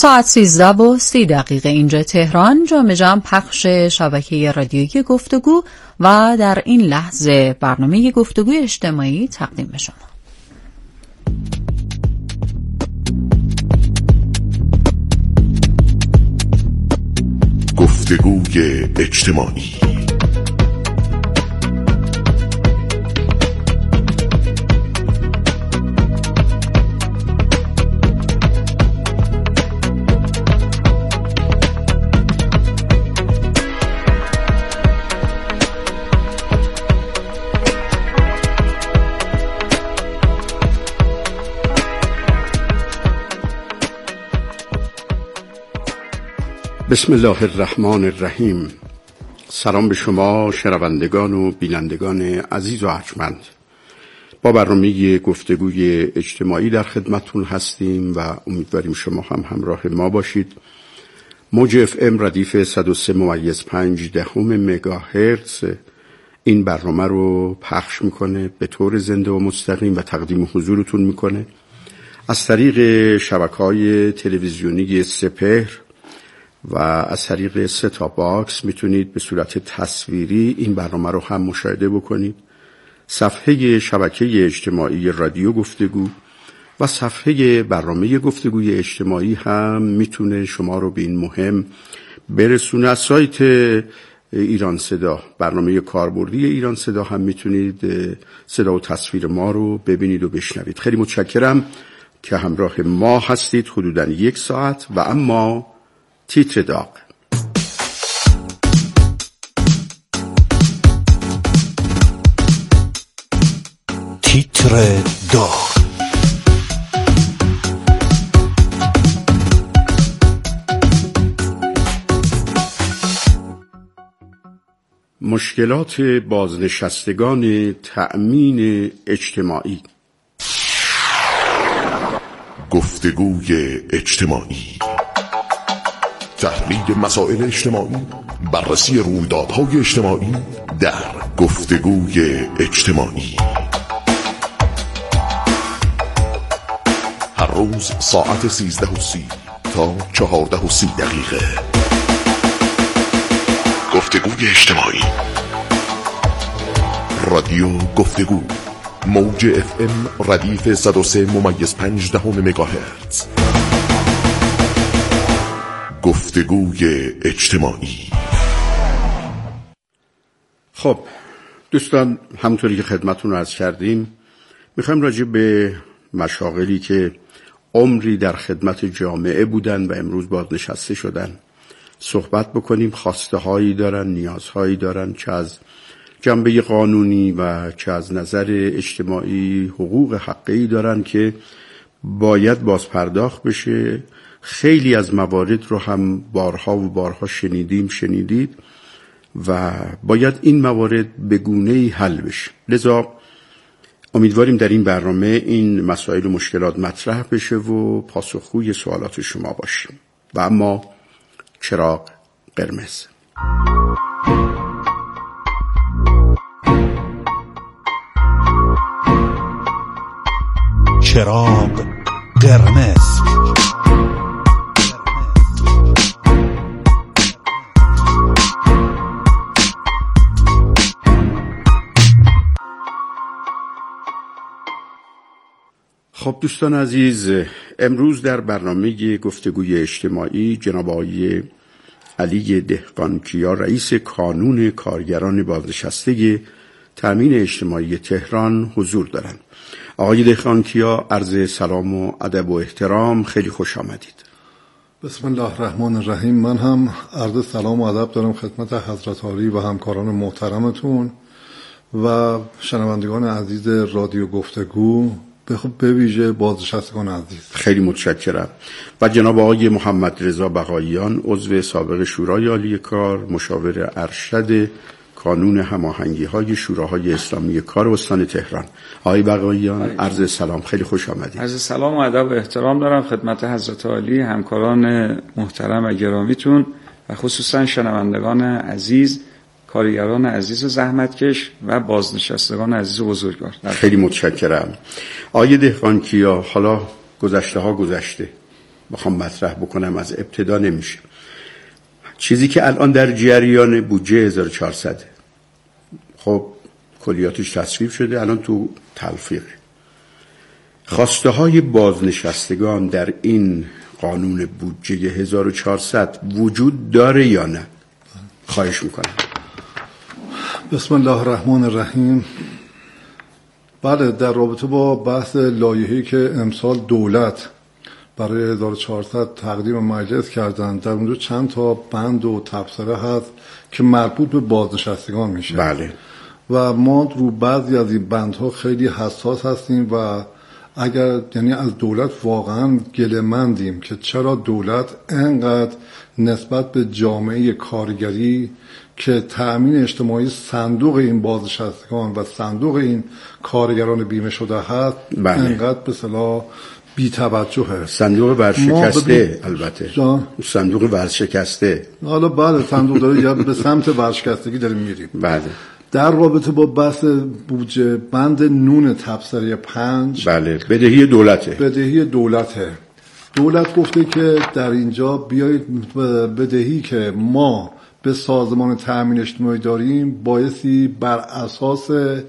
ساعت 13:30 اینجا تهران. جام پخش شبکه رادیویی گفتگو و در این لحظه برنامه گفتگوی اجتماعی تقدیم به شما. گفتگوی اجتماعی. بسم الله الرحمن الرحیم. سلام به شما شنوندگان و بینندگان عزیز و ارجمند. با برنامه گفتگوی اجتماعی در خدمتتون هستیم و امیدواریم شما هم همراه ما باشید. موج FM ردیف 103.5 مگاهرتز این برنامه رو پخش میکنه به طور زنده و مستقیم و تقدیم حضورتون میکنه. از طریق شبکه‌های تلویزیونی سپهر و از طریق ست-آپ باکس میتونید به صورت تصویری این برنامه رو هم مشاهده بکنید. صفحه شبکه اجتماعی رادیو گفتگو و صفحه برنامه گفتگوی اجتماعی هم میتونه شما رو به این مهم برسونه. از سایت ایران صدا، برنامه کاربردی ایران صدا هم میتونید صدا و تصویر ما رو ببینید و بشنوید. خیلی متشکرم که همراه ما هستید حدوداً 1 ساعت. و اما تیتر داغ. تیتر داغ. مشکلات بازنشستگان تأمین اجتماعی. گفتگوی اجتماعی. تحلیل مسائل اجتماعی، بررسی رویدادهای اجتماعی در گفتگوی اجتماعی. هر روز ساعت 13:30 تا 14:30. گفتگوی اجتماعی. رادیو گفتگو، موج FM ردیف 103.5 مگاهرتز. گفتگوی اجتماعی. خب دوستان، همونطوری که خدمتتون رو عرض کردیم میخوایم راجع به مشاغلی که عمری در خدمت جامعه بودن و امروز بازنشسته شدن صحبت بکنیم. خواسته هایی دارن، نیازهایی دارن، چه از جنبه قانونی و چه از نظر اجتماعی حقوق حقیقی دارن که باید باز پرداخت بشه. خیلی از موارد رو هم بارها و بارها شنیدید و باید این موارد به گونه‌ای حل بشه. لذا امیدواریم در این برنامه این مسائل و مشکلات مطرح بشه و پاسخگوی سوالات شما باشیم. و اما چراغ قرمز. چراغ قرمز. خب دوستان عزیز، امروز در برنامه گفتگوی اجتماعی جناب آقای علی دهقانکیا، رئیس کانون کارگران بازنشسته تأمین اجتماعی تهران حضور دارند. آقای دهقانکیا، عرض سلام و ادب و احترام، خیلی خوش آمدید. بسم الله الرحمن الرحیم. من هم عرض سلام و ادب دارم خدمت حضرت عالی و همکاران محترمتون و شنوندگان عزیز رادیو گفتگو، به ویژه بازنشستگان عزیز. خیلی متشکرم. و جناب آقای محمد رضا بقاییان، عضو سابق شورای عالی کار، مشاور ارشد کانون هماهنگی‌های شوراهای اسلامی کار استان تهران. آقای بقاییان، عرض سلام، خیلی خوش آمدید. عرض سلام و ادب و احترام دارم خدمت حضرت عالی، همکاران محترم و گرامیتون و خصوصا شنوندگان عزیز، کارگران عزیز و زحمتکش و بازنشستگان عزیز و بزرگوار. خیلی متشکرم. آقای دهقانکیا، حالا گذشته ها گذشته، بخوام مطرح بکنم از ابتدا نمیشه. چیزی که الان در جریان بودجه 1400 خب کلیاتش تصویب شده، الان تو تلفیقه. خواسته های بازنشستگان در این قانون بودجه 1400 وجود داره یا نه؟ خواهش میکنم. بسم الله الرحمن الرحیم. بله، در رابطه با بحث لایحه‌ای که امسال دولت برای 1400 تقدیم مجلس کردن، در اونجا چند تا بند و تبصره هست که مربوط به بازنشستگان میشه. بله. و ما رو بعضی از این بندها خیلی حساس هستیم و اگر یعنی از دولت واقعا گله‌مندیم که چرا دولت انقدر نسبت به جامعه کارگری که تأمین اجتماعی صندوق این بازنشستگان و صندوق این کارگران بیمه شده هست انقدر به اصطلاح بی توجهه. صندوق ورشکسته البته صندوق ورشکسته. حالا بله صندوق داره یا به سمت ورشکستگی داریم میریم. بله. در رابطه با بحث بودجه بند نون تبصره 5 بله بدهی دولته. دولت گفته که در اینجا بیایید بدهی که ما به سازمان تأمین اجتماعی داریم بایستی بر اساس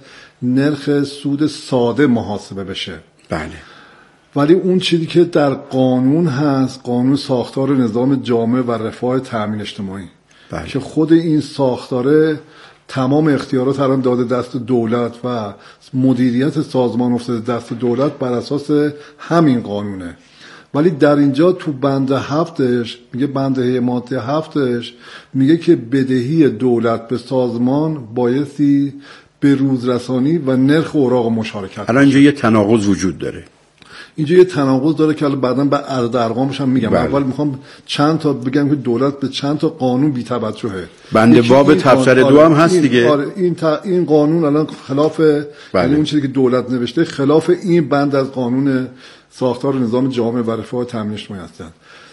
نرخ سود ساده محاسبه بشه. بله. ولی اون چیزی که در قانون هست، قانون ساختار نظام جامع و رفاه تأمین اجتماعی، بله. که خود این ساختاره تمام اختیارات الان داده دست دولت و مدیریت سازمان افتاده دست دولت بر اساس همین قانونه. ولی در اینجا تو بند 7ش میگه، بند ماده 7ش میگه که بدهی دولت به سازمان بایستی به روزرسانی و نرخ اوراق مشارکت. الان اینجا یه تناقض وجود داره. اینجا یه تناقض داره که بعداً به عدد ارقامش هم میگم. اول میخوام چند تا بگم که دولت به چند تا قانون بی توجهه. بند باب تبصره 2 هم هست دیگه. این قانون الان خلاف یعنی اون چیزی که دولت نوشته خلاف این بند از قانون ساختار نظام جامع و رفاه تأمین اجتماعی هستند.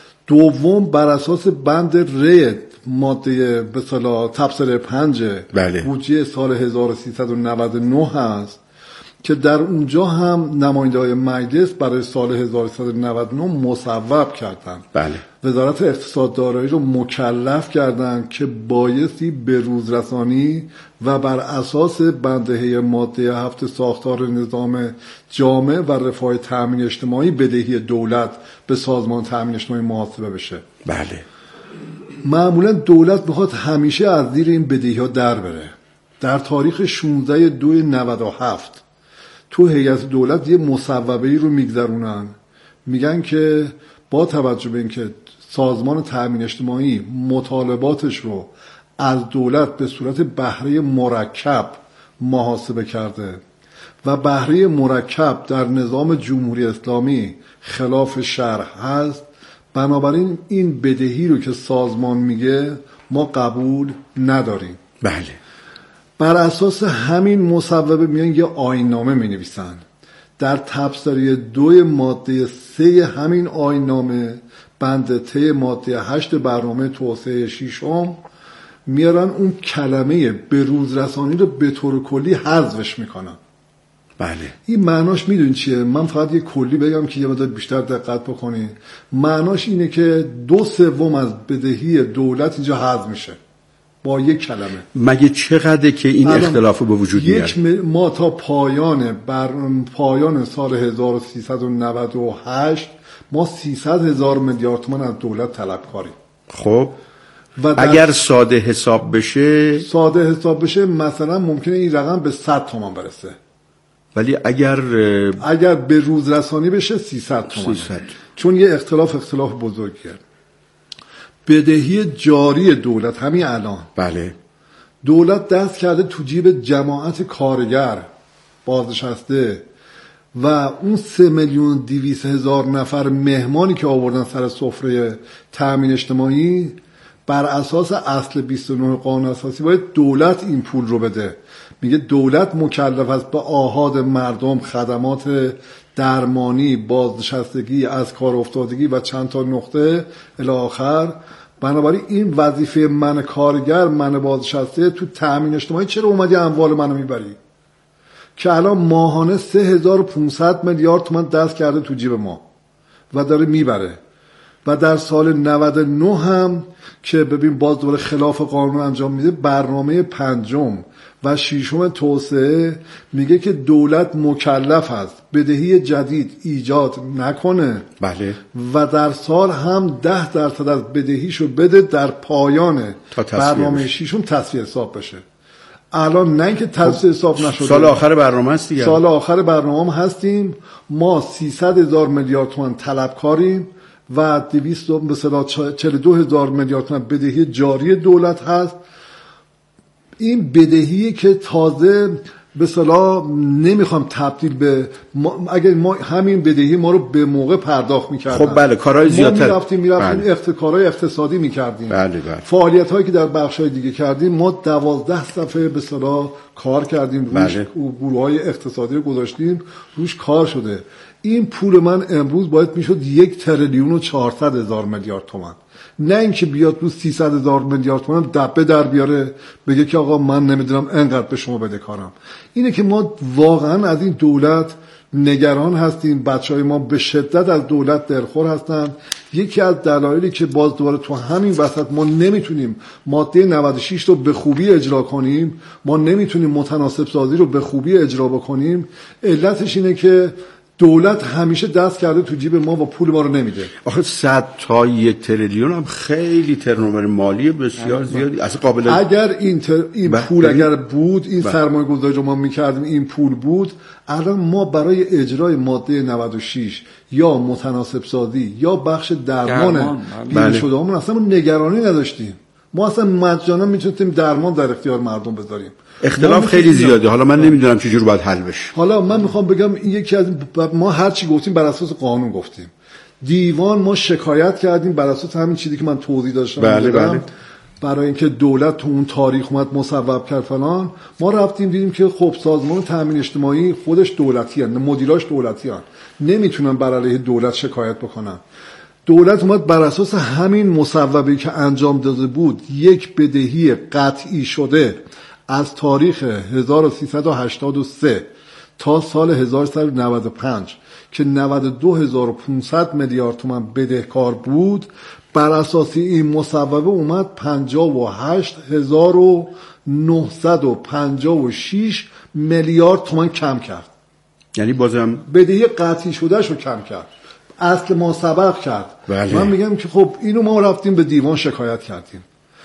دوم بر اساس بند ر ماده به اصطلاح تبصره 5 بودجه سال 1399 هست که در اونجا هم نماینده‌های مجلس برای سال 1399 مصوب کردن. بله. وزارت اقتصاد دارایی رو مکلف کردن که بایستی به روزرسانی و بر اساس بنده ماده 7 ساختار نظام جامع و رفاه تأمین اجتماعی بدهی دولت به سازمان تأمین اجتماعی محاسبه بشه. بله. معمولا دولت میخواد همیشه از زیر این بدهی ها در بره. در تاریخ 16/2/97 تو هیئت دولت یه مصوبه‌ای رو میگذرونن، میگن که با توجه به اینکه سازمان تأمین اجتماعی مطالباتش رو از دولت به صورت بهره مرکب محاسبه کرده و بهره مرکب در نظام جمهوری اسلامی خلاف شرع هست، بنابراین این بدهی رو که سازمان میگه ما قبول نداریم. بله. بر اساس همین مصوبه میان یه آیین‌نامه مینویسن. در تبصره 2 ماده 3 همین آیین‌نامه بند ت ماده 8 برنامه توسعه 6 میارن اون کلمه به روزرسانی رو به طور کلی حذفش میکنن. بله. این معناش میدونی چیه؟ من فقط یه کلی بگم که یه مقدار بیشتر دقت بکنی. معناش اینه که 2/3 از بدهی دولت اینجا حذف میشه با یک کلمه. مگه چقدره که این اختلاف به وجود میاد؟ ما تا پایان سال 1398 ما 300,000 میلیارد تومان از دولت طلبکاریم. خب اگر ساده حساب بشه مثلا ممکنه این رقم به 100 تومان برسه. ولی اگر به روز رسانی بشه 300 تومان. چون یه اختلاف بزرگیه. بدهی جاری دولت همین الان، بله، دولت دست کرده تو جیب جماعت کارگر بازنشسته و اون 3,200,000 نفر مهمانی که آوردن سر سفره تأمین اجتماعی بر اساس اصل 29 قانون اساسی باید دولت این پول رو بده. میگه دولت مکلف است به آحاد مردم خدمات درمانی، بازنشستگی، از کار افتادگی و چند تا نقطه الی آخر. بنابراین این وظیفه من کارگر، من بازنشسته تو تأمین اجتماعی چرا اومدی اموال منو میبری؟ که الان ماهانه 3,500 میلیارد تومان دست کرده تو جیب ما و داره میبره. و در سال 99 هم که ببین باز دوباره خلاف قانون انجام میده، برنامه 5 و 6 توسعه میگه که دولت مکلف است بدهی جدید ایجاد نکنه. بله. و در سال هم 10% از بدهیشو بده در پایان برنامه 6 تصفیه حساب بشه. الان نه که تصفیه حساب نشده، سال آخر برنامه است دیگه. سال آخر برنامه هستیم. ما 300,000 میلیارد تومان طلبکاریم و 242,000 میلیارد تومان بدهی جاری دولت هست. این بدهی که تازه به اصطلاح نمیخوام تبدیل به اگر ما همین بدهی ما رو به موقع پرداخت میکردیم، خب بله، کارهای زیادتر ما میرفتیم کارهای اقتصادی میکردیم. بله. فعالیت هایی که در بخش‌های دیگه کردیم، ما 12 صفحه به اصطلاح کار کردیم روش. بله. گروه‌های اقتصادی رو گذاشتیم روش، کار شده. این پول من امروز باید میشد 1,400,000 میلیارد تومان، نه اینکه بیاد رو 300,000 میلیارد تومان دبه در بیاره بگه که آقا من نمیدونم انقدر به شما بده کارم. اینه که ما واقعا از این دولت نگران هستیم. بچهای ما به شدت از دولت دلخور هستن. یکی از دلایلی که باز دوباره تو همین وسط ما نمیتونیم ماده 96 رو به خوبی اجرا کنیم، ما نمیتونیم متناسب سازی رو به خوبی اجرا بکنیم، علتش اینه که دولت همیشه دست کرده تو جیب ما و پول ما رو نمیده. آخه 100 تا 1 تریلیون هم خیلی ترنومر مالی بسیار زیادی. اصلا قابل اگر این پول اگر بود، این سرمایه گذاری رو ما میکردیم، این پول بود، الان ما برای اجرای ماده 96 یا متناسب سازی یا بخش درمان بیمه شده همون اصلا نگرانی نداشتیم. ما اصلا مجانا میتونیم درمان در اختیار مردم بذاریم. اختلاف خیلی زیاده. حالا من نمیدونم چجور باید حل بشه. حالا من میخوام بگم این یکی از ما هر چی گفتیم بر اساس قانون گفتیم. دیوان ما شکایت کردیم بر اساس همین چیزی که من توضیح داشتم. بله. برای اینکه دولت تو اون تاریخ اومد مصوب کرد فلان، ما رفتیم دیدیم که خب سازمان تامین اجتماعی خودش دولتی هست، مدیراش دولتی هست، نمیتونن بر علیه دولت شکایت بکنن. دولت اومد بر اساس همین مصوبه‌ای که انجام داده بود یک بدهی قطعی شده از تاریخ 1383 تا سال 1395 که 92,500 میلیارد تومان بدهکار بود، بر اساس این مصوبه اومد 58,956 میلیارد تومان کم کرد. یعنی بازم بدهی قطعی شده شو کم کرد، اصل ما سبق کرد. بله. من میگم که خب اینو ما رفتیم به دیوان شکایت کردیم.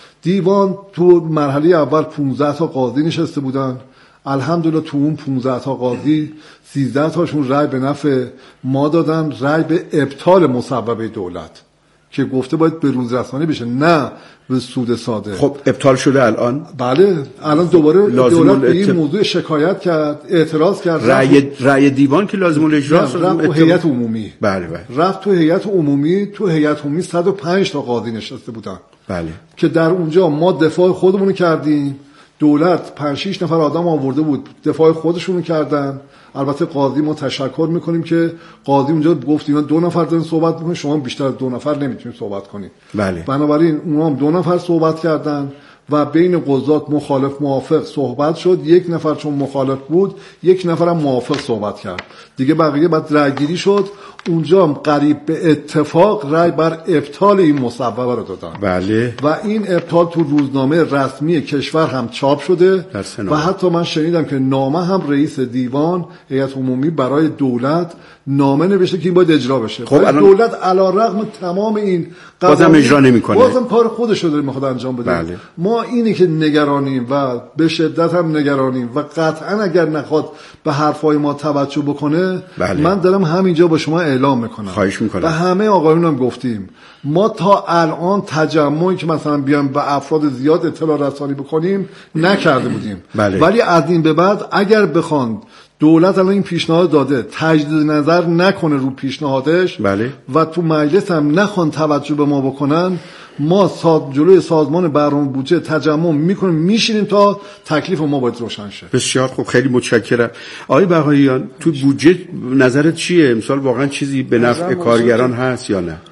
دیوان تو مرحله اول 15 تا قاضی نشسته بودن. الحمدلله تو اون 15 تا قاضی 13 تاشون رأی به نفع ما دادن، رأی به ابطال مصوبه دولت که گفته باید به روز رسانی بشه، نه به سود ساده. خب ابطال شده الان؟ بله، الان دوباره دولت به این موضوع شکایت کرد، اعتراض کرد. رأی دیوان که لازم الاجراست رفت تو هیئت عمومی. بله. رفت تو هیئت عمومی. تو هیئت عمومی 105 تا قاضی نشسته بودن. بله. که در اونجا ما دفاع خودمون کردیم، دولت 5-6 نفر آدم آورده بود دفاع خودشونو کردن. البته قاضی ما تشکر میکنیم که قاضی اونجا گفت اینا 2 نفر دارن صحبت میکنن، شما بیشتر از 2 نفر نمیتونید صحبت کنید. بله. بنابراین اونا هم 2 نفر صحبت کردن و بین قضات مخالف موافق صحبت شد. 1 نفر چون مخالف بود، 1 نفر هم موافق صحبت کرد. دیگه بقیه بعد رأیگیری شد. اونجا هم قریب به اتفاق رأی بر ابطال این مصوبه رو دادن. بله. و این ابطال تو روزنامه رسمی کشور هم چاپ شده و حتی من شنیدم که نامه هم رئیس دیوان هیئت عمومی برای دولت نامه نوشته که این باید اجرا بشه. خب دولت علیرغم تمام این بازم اجرا نمیکنه، بازم کار خودش رو داره میخواد انجام بده. بله. ما اینی که نگرانیم و به شدت هم نگرانیم و قطعا اگر نخواد به حرفای ما توجه بکنه، بله. من دارم همینجا با شما اعلام میکنم، خواهش میکنم. و همه آقایون هم گفتیم ما تا الان تجمعی که مثلا بیایم به افراد زیاد اطلاع رسانی بکنیم نکرده بودیم. بله. ولی از این به بعد اگر بخوان دولت الان این پیشنهاد داده تجدید نظر نکنه رو پیشنهادش، بله. و تو مجلس هم نخوان توجه به ما بکنن، ما جلوی سازمان برنامه بودجه تجمع میکنیم، میشینیم تا تکلیف ما باید روشن شه. بسیار خوب، خیلی متشکرم. آقای بقاییان، تو بودجه نظرت چیه؟ امسال واقعا چیزی به نفع کارگران هست یا نه؟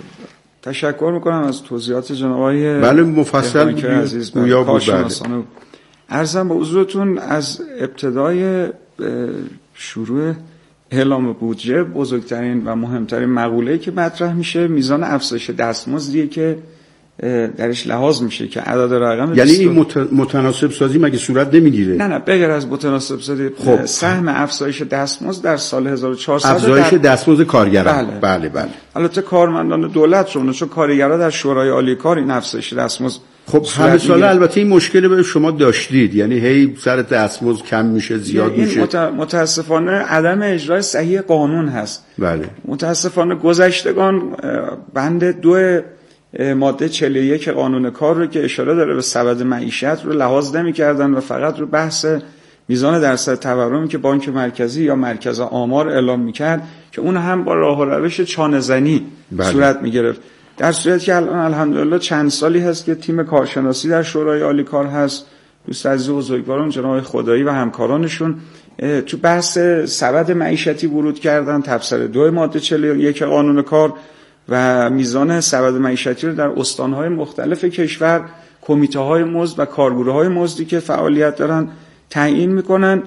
تشکر میکنم از توضیحات جناب آقای بله مفصل عزیز. عرضم به حضورتون از ابتدای شروع اعلام بودجه بزرگترین و مهمترین مقوله‌ای که مطرح میشه میزان افزایش دستمزدیه که درش لحاظ میشه که عدد رقم یعنی این متناسب سازی مگه صورت نمیگیره؟ نه بغیر از متناسب سازی سهم افزایش دستمزد در سال 1400 افزایش دستمزد کارگران. بله. البته کارمندان دولت چون کارگرا در شورای عالی کار این افزایش دستمزد خب همه ساله البته این مشکل به شما داشتید، یعنی هی سر دستمزد کم میشه زیاد میشه. متاسفانه عدم اجرای صحیح قانون هست. بله. متاسفانه گذشتگان بند 2 ماده 41 قانون کار رو که اشاره داره به سبد معیشت رو لحاظ نمی‌کردن و فقط رو بحث میزان درصد تورمی که بانک مرکزی یا مرکز آمار اعلام می‌کرد که اون هم با راه و روش چانه‌زنی صورت می‌گرفت. در صورتی که الان الحمدلله چند سالی هست که تیم کارشناسی در شورای عالی کار هست، دوست عزیز بزرگواران جناب خدایی و همکارانشون تو بحث سبد معیشتی ورود کردن، تفسیر 2 ماده 41 قانون کار و میزان سبد معیشتی رو در استان‌های مختلف کشور کمیته‌های مزد و کارگروه‌های مزدی که فعالیت دارن تعیین میکنن.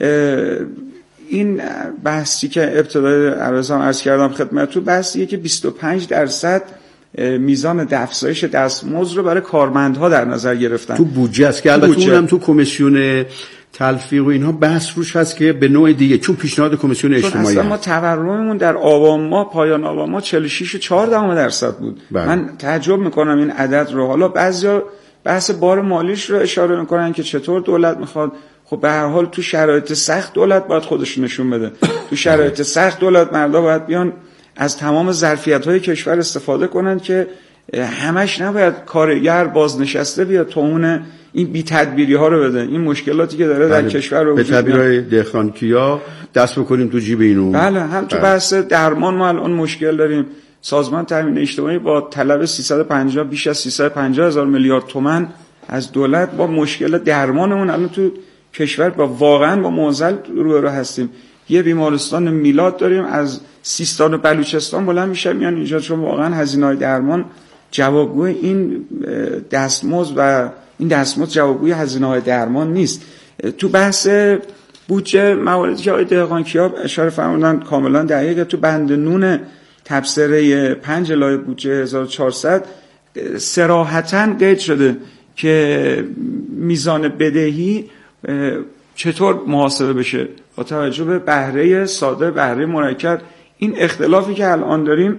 این بحثی که ابتدای عرض کردم خدمتتون بحثیه که 25% میزان افزایش دستمزد رو برای کارمندها در نظر گرفتن تو بودجه است که البته اونم تو کمیسیون تلفیق و اینها بحث روش هست که به نوع دیگه چون پیشنهاد کمیسیون اجتماعی ما تورممون در آبان ماه پایان آبان ماه 46.4% بود. من تعجب میکنم این عدد رو. حالا بعضیا بحث بار مالیش رو اشاره میکنن که چطور دولت میخواد. خب به هر حال تو شرایط سخت دولت باید خودش نشون بده. تو شرایط سخت دولت مردا باید بیان از تمام ظرفیت‌های کشور استفاده کنن که همش نباید کارگر بازنشسته بیاد تو اون این بی تدبیری ها رو بده. این مشکلاتی که داره در کشور رو به تدبیرهای دهخانکیا دست بکنیم تو جیب اینو. بله هم تو بحث درمان ما الان مشکل داریم. سازمان تامین اجتماعی با طلب 350 بیش از 350,000 میلیارد تومان از دولت با مشکل درمانمون الان تو کشور با واقعا با معضل روبرو هستیم. یه بیمارستان میلاد داریم از سیستان و بلوچستان بلند میشه میان اینجا چون واقعا هزینه‌های درمان جوابگوی این دستمزد و این دستمزد جوابگوی هزینه‌های درمان نیست. تو بحث بودجه مواردی که آقای دهقانکیا اشاره فرمودن کاملا دقیقه. تو بند نون تبصره 5 لایحه بودجه 1400 صراحتاً قید شده که میزان بدهی چطور محاسبه بشه با توجه به بهره ساده بهره مرکب. این اختلافی که الان داریم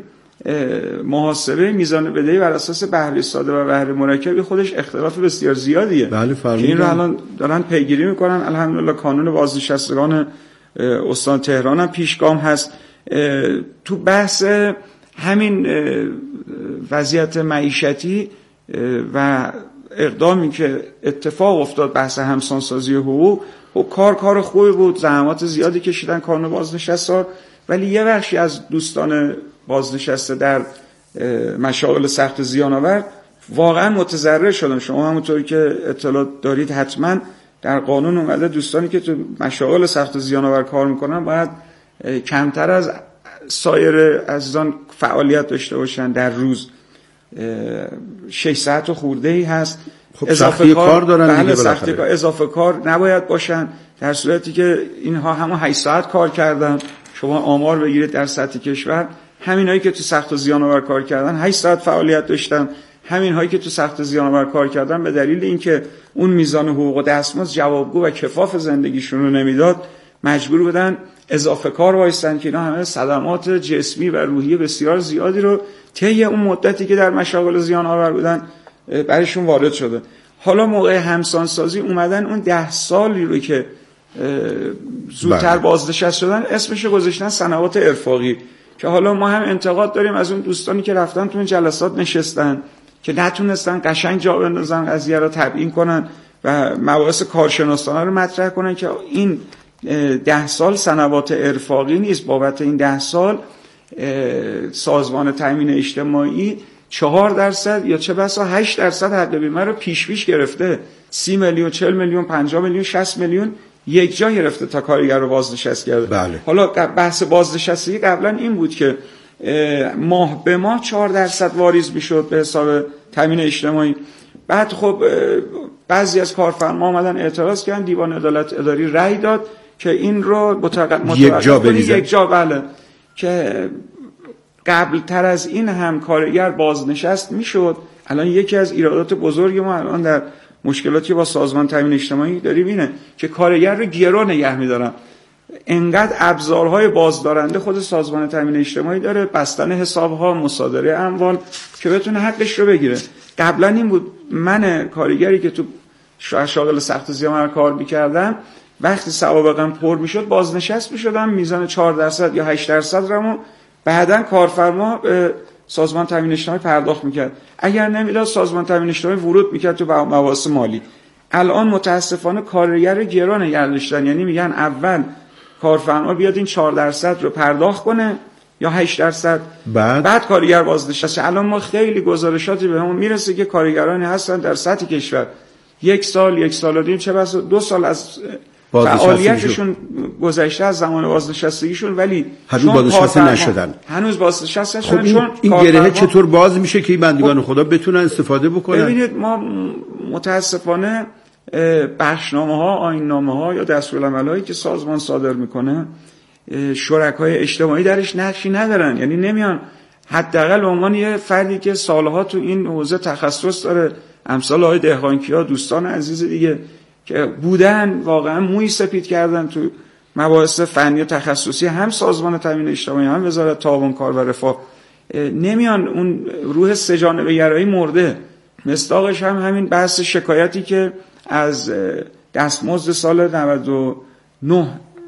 محاسبه میزان بدهی بر اساس بهره ساده و بهره مرکب خودش اختلاف بسیار زیادیه. بله که این رو الان دارن پیگیری میکنن. الحمدلله قانون بازنشستگان استان تهران هم پیشگام هست. تو بحث همین وضعیت معیشتی و اقدامی که اتفاق افتاد بحث همسانسازی حقوق و کار خوبی بود، زحمات زیادی کشیدن کانون بازنشسته، ولی یه بخشی از دوستان بازنشسته در مشاغل سخت زیان‌آور واقعا متضرر شدن. شما همونطوری که اطلاع دارید حتما در قانون اومده دوستانی که تو مشاغل سخت زیان‌آور کار میکنن باید کمتر از سایر عزیزان فعالیت داشته باشن. در روز 6 ساعت خورده‌ای هست. خب اضافه کار دارن دیگه بالاخره. اضافه کار نباید باشن در صورتی که اینها همون 8 ساعت کار کردن. شما آمار بگیرید در سطح کشور همینایی که تو سخت زیان‌آور کار کردن 8 ساعت فعالیت داشتن. همین هایی که تو سخت زیان‌آور کار کردن به دلیل اینکه اون میزان حقوق و دستمزد جوابگو و کفاف زندگیشون رو نمیداد مجبور بودن اضافه کار وایستن که اینا همه صدمات جسمی و روحی بسیار زیادی رو طی اون مدتی که در مشاغل زیان‌آور بودن برایشون وارد شده. حالا موقع همسانسازی اومدن اون 10 سالی رو که زودتر بازنشسته شدن اسمش رو گذاشتن سنوات ارفاقی که حالا ما هم انتقاد داریم از اون دوستانی که رفتن تو این جلسات نشستن که نتونستن قشنگ جا بندازن قضیه رو تبیین کنن و مباحث کارشناسانه رو مطرح کنن که این 10 سال سنوات ارفاقی نیست. بابت این 10 سال سازمان تامین اجتماعی 4% یا چه بسا 8% حق بیمه رو پیش گرفته. 30 میلیون 40 میلیون 50 میلیون 60 میلیون یک جا گرفته تا کارگر رو بازنشست کرده. بله. حالا بحث بازنشستگی قبلا این بود که ماه به ماه 4% واریز میشد به حساب تامین اجتماعی. بعد خب بعضی از کارفرما اومدن اعتراض کردن، دیوان عدالت اداری رأی داد که این رو یک جا بریزن. یک جا، بله، که قبل تر از این هم کارگر بازنشست میشد. الان یکی از ایرادات بزرگ ما الان در مشکلاتی با سازمان تامین اجتماعی داریم اینه که کارگر رو گرو نگه می‌دارن. انقدر ابزارهای بازدارنده خود سازمان تامین اجتماعی داره، بستن حساب‌ها، مصادره اموال، که بتونه حقش رو بگیره. قبلا این بود من کارگری که تو شاغل سخت زیام کار می‌کردم، وقتی سوابقم پر میشد بازنشست میشدم، میزان 4% یا 8% رو بعداً کارفرما سازمان تامین اجتماعی پرداخت میکرد. اگر نمیداد سازمان تامین اجتماعی ورود میکرد تو مباحث مالی. الان متاسفانه کارگر رو گرو نگه داشتن، یعنی میگن اول کارفرما بیاد این 4% رو پرداخت کنه یا 8%، بعد کارگر بازنشسته. الان ما خیلی گزارشاتی بهمون میرسه که کارگرانی هستن در سطح کشور 1 سال، 1 سال و نیم، چه بسا 2 سال از فعالیتشون گذشته از زمان بازنشستگیشون، ولی هنوز بازنشسته نشدن. خب چون این گره چطور باز میشه که این بندگان خدا بتونن استفاده بکنن؟ ببینید ما متاسفانه بخشنامه‌ها، آیین‌نامه‌ها یا دستورالعمل‌هایی که سازمان صادر میکنه شرکای اجتماعی درش نقشی ندارن. یعنی نمیان حداقل به عنوان یه فردی که سالها تو این حوزه تخصص داره، امثال آقای دهقانکیا، دوستان عزیز دیگه که بودن واقعا موی سپید کردن تو مباحث فنی و تخصصی، هم سازمان تامین اجتماعی هم وزارت تعاون کار و رفاه، نمیان. اون روح سه‌جانبه گرایی مرده. مصداقش هم همین بحث شکایتی که از دستمزد سال 99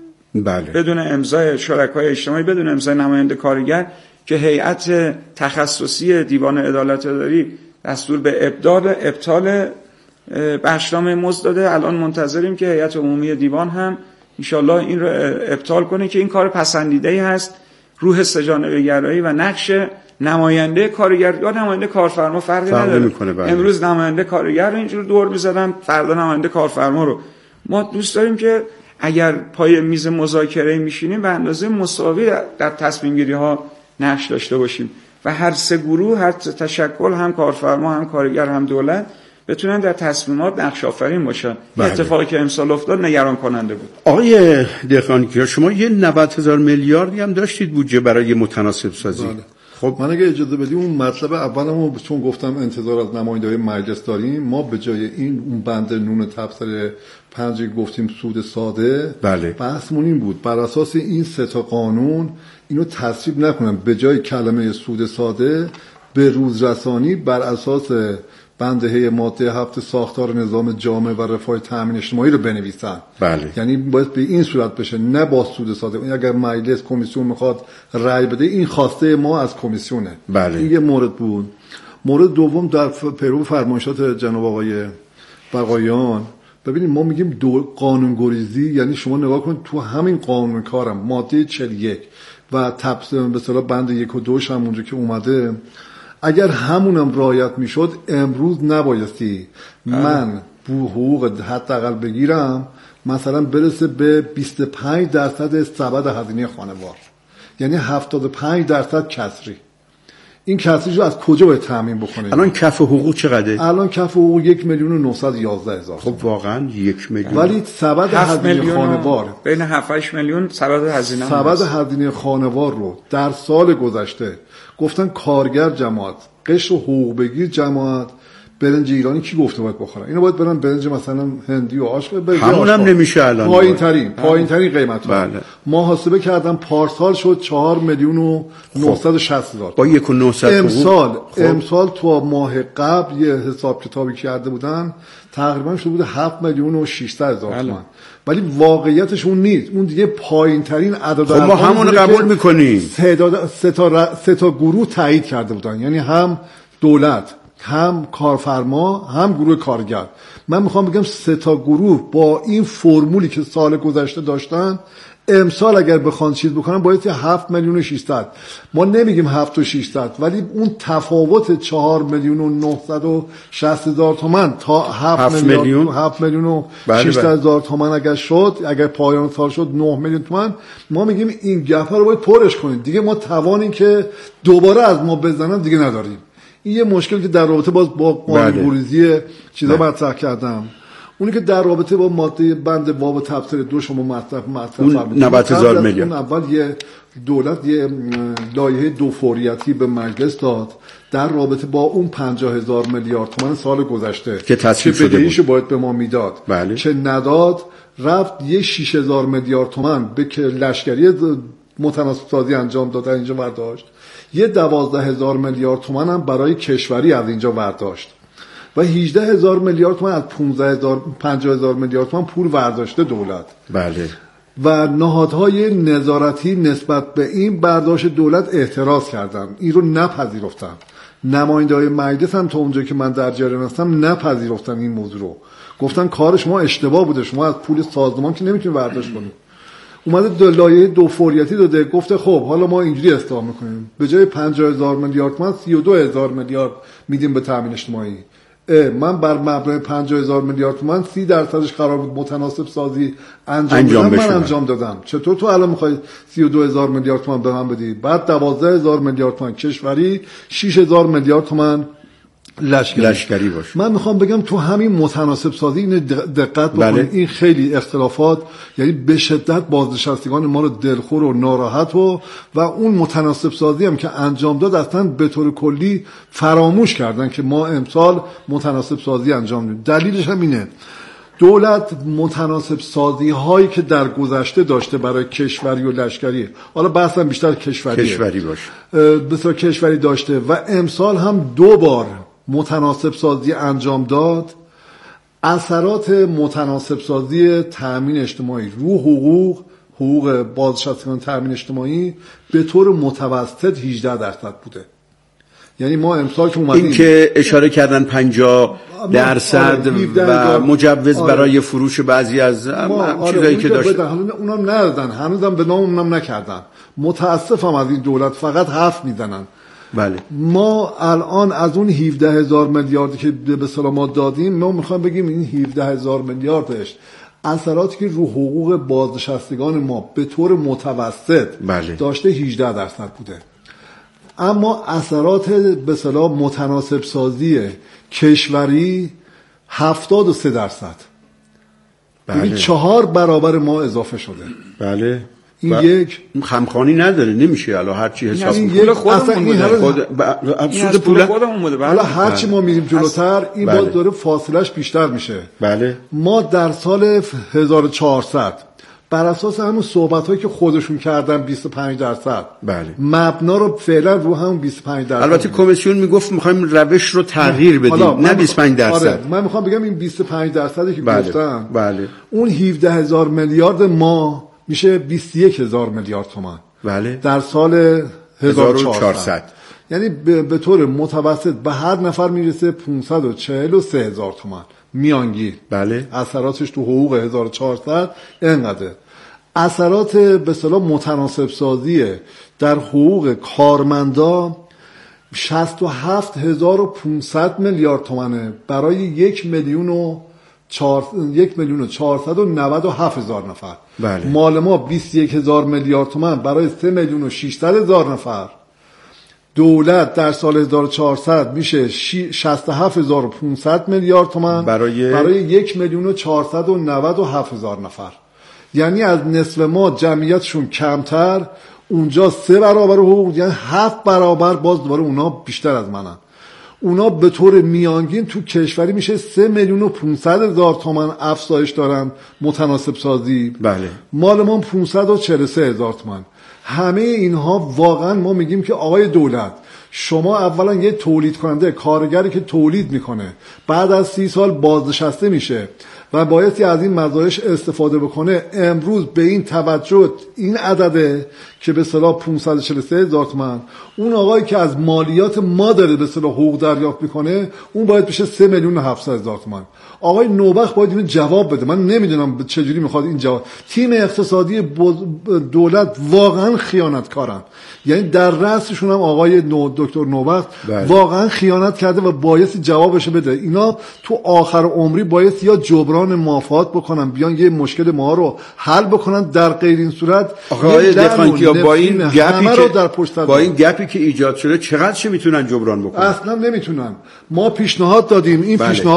بدون امضای شرکای اجتماعی، بدون امضای نماینده کارگر، که هیئت تخصصی دیوان عدالت اداری دستور به ابطال بخشنامه مزد داده. الان منتظریم که هیئت عمومی دیوان هم انشالله این رو ابطال کنه، که این کار پسندیده‌ای هست. روح سه‌جانبه گرایی و نقش نماینده کارگر یا نماینده کارفرما فرقی نداره. امروز نماینده کارگر رو اینجور دور می‌زدن، فردا نماینده کارفرما رو. ما دوست داریم که اگر پای میز مذاکره میشینیم به اندازه مساوی در تصمیم گیری ها نقش داشته باشیم و هر سه گروه، هر تشکل، هم کارفرما، هم کارگر، هم دولت، بتونن در تصمیمات نقش آفرین باشن. اتفاقی که امسال افتاد نگران کننده بود. آقای دهقانکیا، شما یه 90,000 میلیاردی هم داشتید بودجه برای متناسب سازی. خب من اگه اجازه بدی اون مطلب اولمو چون گفتم انتظار از نماینده‌های مجلس داریم، ما به جای این اون بند نون تبصره 5 گفتیم سود ساده، بحثمون این بود بر اساس این 3 تا قانون اینو تصویب نکنن، به جای کلمه سود ساده به روزرسانی بر اساس بندهه ماده 7 ساختار نظام جامع و رفاه تامین اجتماعی رو بنویسن. یعنی باید به این صورت بشه، نه با سود ساده. این اگر مجلس کمیسیون میخواد رأی بده، این خواسته ما از کمیسیونه. این یه مورد بود. مورد دوم در پیرو فرمایشات جناب آقای بقایان، ببینید ما میگیم قانونگریزی، یعنی شما نگاه کنید تو همین قانون کارم ماده 41 و به اصطلاح بند 1 و 2 هم اونجا که اومده، اگر همونم رعایت میشد امروز نبایستی من حقوق حداقل بگیرم مثلا برسه به 25% سبد هزینه خانوار، یعنی 75% کسری. این کسری رو از کجا باید تامین بکنه؟ الان کف حقوق چقدره؟ الان کف حقوق 1,911,000. خب واقعا 1 میلیون. ولی سبد هزینه خانوار بین 7-8 میلیون سبد هزینه خانوار رو در سال گذشته گفتن کارگر جماعت، قشر و حقوق بگیر جماعت، برنج ایرانی کی گفته باید بخورن؟ اینو باید برن برنج مثلا هندی و آش بخورن. همونم نمیشه الان. پایین ترین قیمت. محاسبه کردم پارسال شد 4,960,000. با 1,900 امسال تو ماه قبل یه حساب کتابی کرده بودن تقریبا شده بود 7,600,000 تومان. ولی واقعیتش اون نیست. اون دیگه پایین ترین عدد. ما همون قبول میکنیم. 3 تا گروه تایید کرده بودن، یعنی هم دولت، هم کارفرما، هم گروه کارگر. من میخوام بگم 3 تا گروه با این فرمولی که سال گذشته داشتن امسال اگر بخوان چیز بکنن باید 7,600,000. ما نمیگیم 7,600,000 ولی اون تفاوت 4,960,000 تومان تا 7,600,000 تومان اگر شد، اگر پایان سال شد 9 میلیون تومان، ما میگیم این گپ رو باید پرش کنید. دیگه ما توانی که دوباره از ما بزنن دیگه نداریم. این یه مشکل که در رابطه باز با قانون‌گریزی چیزا مطرح کردم. اونی که در رابطه با ماده بند باب تبصره 2 شما مطرح فرمودید 90,000 میلیارد. اون اول یه دولت یه لایحه دو فوریتی به مجلس داد در رابطه با اون 50,000 میلیارد تومان سال گذشته که تصویب شده بدهیشو باید به ما میداد. بله. که نداد، رفت یه 6,000 میلیارد تومان به که لشکری متناسب سازی انجام دادن اینجا برداشت، یه 12,000 میلیارد تومان هم برای کشوری از اینجا برداشت و 18,000 میلیارد تومان از 50,000 میلیارد تومان پول برداشته دولت. بله. و نهادهای نظارتی نسبت به این برداشت دولت اعتراض کردن، این رو نپذیرفتن. نماینده‌های مجلس هم تا اونجا که من در جریان هستم نپذیرفتن این موضوع رو، گفتن کار شما اشتباه بوده، شما از پول سازمان که نمیتونید برداشت کنید. اومده لایحه دو فوریتی داده، گفته خب حالا ما اینجوری اصلاح میکنیم، به جای 50,000 میلیارد تومان 32,000 میلیارد میدیم به تامین اجتماعی. من بر مبنای 50,000 میلیارد تومان 30% قرار بود متناسب سازی انجام بدم، من انجام دادم. چطور تو الان میخوای 32,000 میلیارد تومان به من بدی؟ بعد 12,000 میلیارد تومان کشوری، 6,000 میلیارد تومان لشکری باشه. من میخوام بگم تو همین متناسب سازی این دقت بکنید. بله. این خیلی اختلافات، یعنی به شدت بازنشستگان ما رو دلخور و ناراحت و اون متناسب سازی هم که انجام داد اصلا به طور کلی فراموش کردن که ما امسال متناسب سازی انجام دادیم. دلیلش هم اینه دولت متناسب سازی هایی که در گذشته داشته برای کشوری و لشکری، حالا بحثم بیشتر کشوری باشه، بسیار کشوری داشته و امسال هم 2 بار متناسب سازی انجام داد. اثرات متناسب سازی تامین اجتماعی رو حقوق بازنشستگان تامین اجتماعی به طور متوسط 18% بوده. یعنی ما امسال که اومدیم این که اشاره کردن 50% و مجوز برای فروش بعضی از چیزایی که داشتن اونا ندادن، هنوزم به نام اونم نکردن. متاسفم از این دولت، فقط حرف میزنن. بله. ما الان از اون 17,000 میلیاردی که به اصطلاح ما دادیم، ما میخوام بگیم این 17,000 میلیاردش اثراتی که رو حقوق بازنشستگان ما به طور متوسط بله. داشته 18% بوده، اما اثرات به اصطلاح متناسب سازی کشوری 73%. بله. یعنی 4 برابر ما اضافه شده. بله. این یک خمخانی نداره، نمیشه الان هر چی حساب پول خودمون بوده، پول خودمون بوده. حالا هر چی ما میریم جلوتر این بله. باید داره فاصلش بیشتر میشه. بله. ما در سال 1400 بر اساس همون صحبت‌هایی که خودشون کردن 25%. بله. مبنا رو فعلا رو همون 25%. البته کمیسیون میگفت می‌خوایم روش رو تغییر بدیم، نه 25%. آره، من میخوام بگم این 25% که بله. گفتن بله. اون 17,000 میلیارد ما میشه 21,000 میلیارد تومان. بله. در سال 1400 یعنی به طور متوسط به هر نفر میرسه 543,000 تومان میانگین. بله. اثراتش تو حقوق 1400 اینقدر. اثرات به اصطلاح متناسب سازی در حقوق کارمندا 67,500 میلیارد تومانه برای 1,497,000 نفر. بله. مال ما 21,000 میلیارد تومان برای 3,600,000 نفر. دولت در سال 1400 میشه 67,500 میلیارد تومان برای 1,497,000 نفر. یعنی از نصف ما جمعیتشون کمتر، اونجا 3 برابر حقوق، یعنی 7 برابر باز دوباره اونا بیشتر از منن. اونا به طور میانگین تو کشوری میشه 3,500,000 تومان افزایش دارن متناسب سازی. بله. مال ما 543,000 تومان. همه اینها واقعا ما میگیم که آقای دولت، شما اولا یه تولید کننده، کارگری که تولید میکنه بعد از 30 سال بازنشسته میشه و بایستی از این مزایاش استفاده بکنه، امروز به این توجه این عدده که به اصطلاح 543,000 تومان، اون آقایی که از مالیات ما داره به اصطلاح حقوق دریافت میکنه اون باید بشه 3,700,000 تومان. آقای نوبخت باید اینو جواب بده. من نمیدونم چجوری میخواد این جواب. تیم اقتصادی دولت واقعا خیانتکارن، یعنی در رأسشون هم آقای دکتر نوبخت واقعا خیانت کرده و بایستی جوابش بده. اینا تو آخر عمری بایستی یا جبران مافات بکنن، بیان یه مشکل ما رو حل بکنن، در غیر این صورت آقای دفنکیا با این گپی که ایجاد شده چقدر چه میتونن جبران بکنن؟ اصلا نمیتونن. ما پیشنهاد دادیم، این پیشنهاد